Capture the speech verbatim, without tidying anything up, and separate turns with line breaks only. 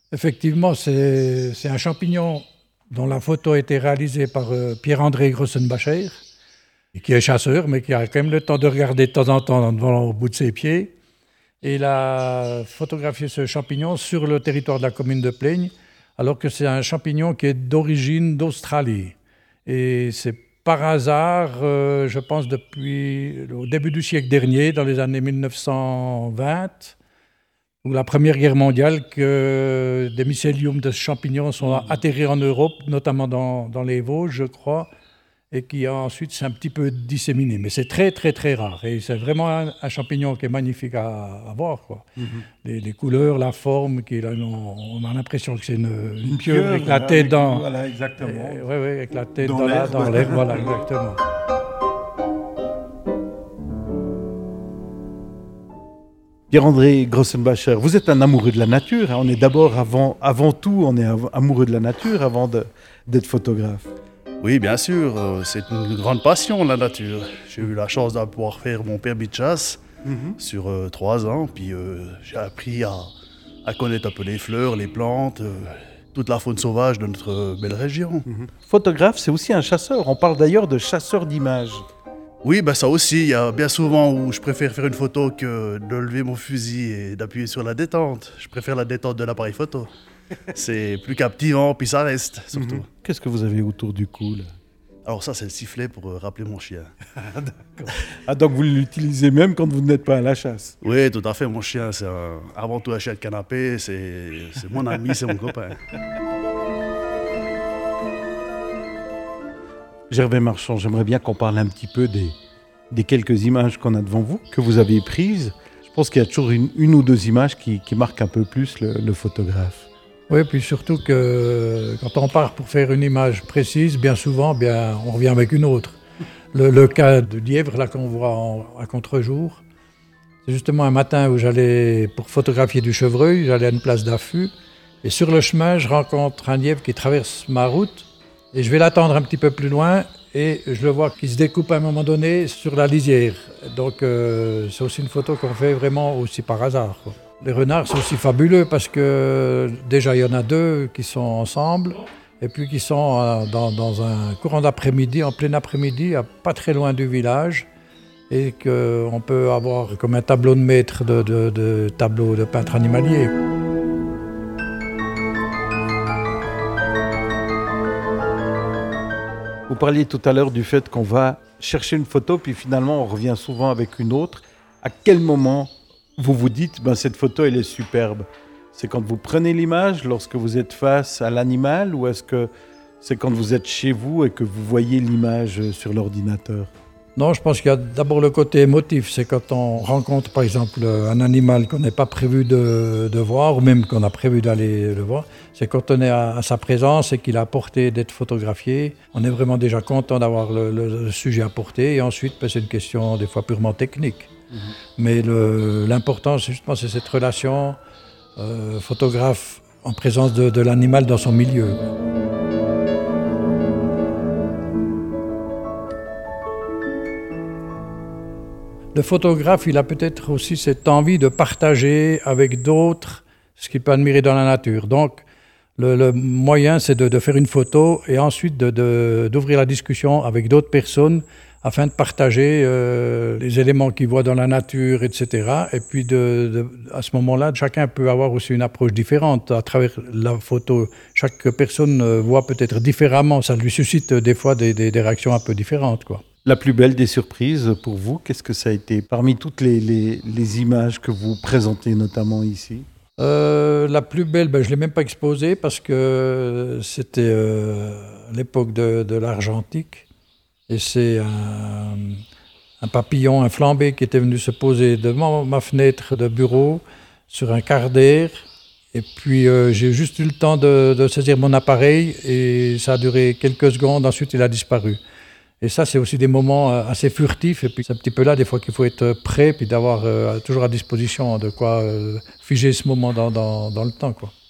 Effectivement, c'est, c'est un champignon dont la photo a été réalisée par euh, Pierre-André Grossenbacher, qui est chasseur, mais qui a quand même le temps de regarder de temps en temps devant au bout de ses pieds. Et il a photographié ce champignon sur le territoire de la commune de Plaigne, alors que c'est un champignon qui est d'origine d'Australie. Et c'est par hasard, euh, je pense depuis au début du siècle dernier, dans les années mille neuf cent vingt, ou la Première Guerre mondiale, que des mycéliums de ce champignon sont atterrés en Europe, notamment dans, dans les Vosges, je crois, et qui ensuite s'est un petit peu disséminé. Mais c'est très, très, très rare. Et c'est vraiment un, un champignon qui est magnifique à, à voir, quoi. Mm-hmm. Les, les couleurs, la forme, qui, là, on, on a l'impression que c'est une, une, une pieuvre avec la tête dans...
Voilà, exactement.
Oui, oui, avec la tête
dans,
dans
l'air,
la, dans l'air, voilà, exactement.
Pierre-André Grossenbacher, vous êtes un amoureux de la nature. Hein. On est d'abord, avant, avant tout, on est amoureux de la nature avant de, d'être photographe.
Oui, bien sûr, c'est une grande passion, la nature. J'ai eu la chance de pouvoir faire mon permis de chasse mm-hmm. sur euh, trois ans, puis euh, j'ai appris à, à connaître un peu les fleurs, les plantes, euh, toute la faune sauvage de notre euh, belle région.
Mm-hmm. Photographe, c'est aussi un chasseur. On parle d'ailleurs de chasseur d'images.
Oui, ben ça aussi, il y a bien souvent où je préfère faire une photo que de lever mon fusil et d'appuyer sur la détente. Je préfère la détente de l'appareil photo. C'est plus captivant, puis ça reste, surtout.
Mmh. Qu'est-ce que vous avez autour du cou, là ?
Alors ça, c'est le sifflet pour euh, rappeler mon chien.
Ah, d'accord. Ah, donc vous l'utilisez même quand vous n'êtes pas à la chasse ?
Oui, tout à fait. Mon chien, c'est un, avant tout un chien de canapé. C'est, c'est mon ami, c'est mon copain.
Gervais Marchand, j'aimerais bien qu'on parle un petit peu des, des quelques images qu'on a devant vous, que vous avez prises. Je pense qu'il y a toujours une, une ou deux images qui, qui marquent un peu plus le, le photographe.
Oui, puis surtout que quand on part pour faire une image précise, bien souvent, bien, on revient avec une autre. Le, le cas de lièvre, là, qu'on voit en, à contre-jour, c'est justement un matin où j'allais, pour photographier du chevreuil, j'allais à une place d'affût, et sur le chemin, je rencontre un lièvre qui traverse ma route, et je vais l'attendre un petit peu plus loin, et je le vois qui se découpe à un moment donné sur la lisière. Donc euh, c'est aussi une photo qu'on fait vraiment aussi par hasard, quoi. Les renards, c'est aussi fabuleux parce que déjà, il y en a deux qui sont ensemble et puis qui sont euh, dans, dans un courant d'après-midi, en plein après-midi, pas très loin du village, et qu'on peut avoir comme un tableau de maître de, de, de tableau de peintre animalier.
Vous parliez tout à l'heure du fait qu'on va chercher une photo, puis finalement on revient souvent avec une autre. À quel moment vous vous dites, ben, cette photo, elle est superbe? C'est quand vous prenez l'image, lorsque vous êtes face à l'animal, ou est-ce que c'est quand vous êtes chez vous et que vous voyez l'image sur l'ordinateur?
Non, je pense qu'il y a d'abord le côté émotif. C'est quand on rencontre, par exemple, un animal qu'on n'est pas prévu de, de voir, ou même qu'on a prévu d'aller le voir. C'est quand on est à, à sa présence et qu'il a à portée d'être photographié. On est vraiment déjà content d'avoir le, le, le sujet à portée. Et ensuite, ben, c'est une question des fois purement technique. Mmh. Mais le, l'important, c'est justement c'est cette relation euh, photographe en présence de, de l'animal dans son milieu. Le photographe, il a peut-être aussi cette envie de partager avec d'autres ce qu'il peut admirer dans la nature. Donc, le, le moyen, c'est de, de faire une photo et ensuite de, de, d'ouvrir la discussion avec d'autres personnes afin de partager euh, les éléments qu'il voit dans la nature, et cetera. Et puis, de, de, à ce moment-là, chacun peut avoir aussi une approche différente à travers la photo. Chaque personne voit peut-être différemment. Ça lui suscite des fois des, des, des réactions un peu différentes, quoi.
La plus belle des surprises pour vous, qu'est-ce que ça a été parmi toutes les, les, les images que vous présentez notamment ici?
euh, La plus belle, ben, je ne l'ai même pas exposée parce que c'était euh, à l'époque de, de l'argentique. Et c'est un, un papillon, un flambé qui était venu se poser devant ma fenêtre de bureau sur un quart d'air. Et puis euh, j'ai juste eu le temps de, de saisir mon appareil et ça a duré quelques secondes, ensuite il a disparu. Et ça, c'est aussi des moments assez furtifs. Et puis, c'est un petit peu là, des fois, qu'il faut être prêt, puis d'avoir euh, toujours à disposition de quoi euh, figer ce moment dans, dans, dans le temps, quoi.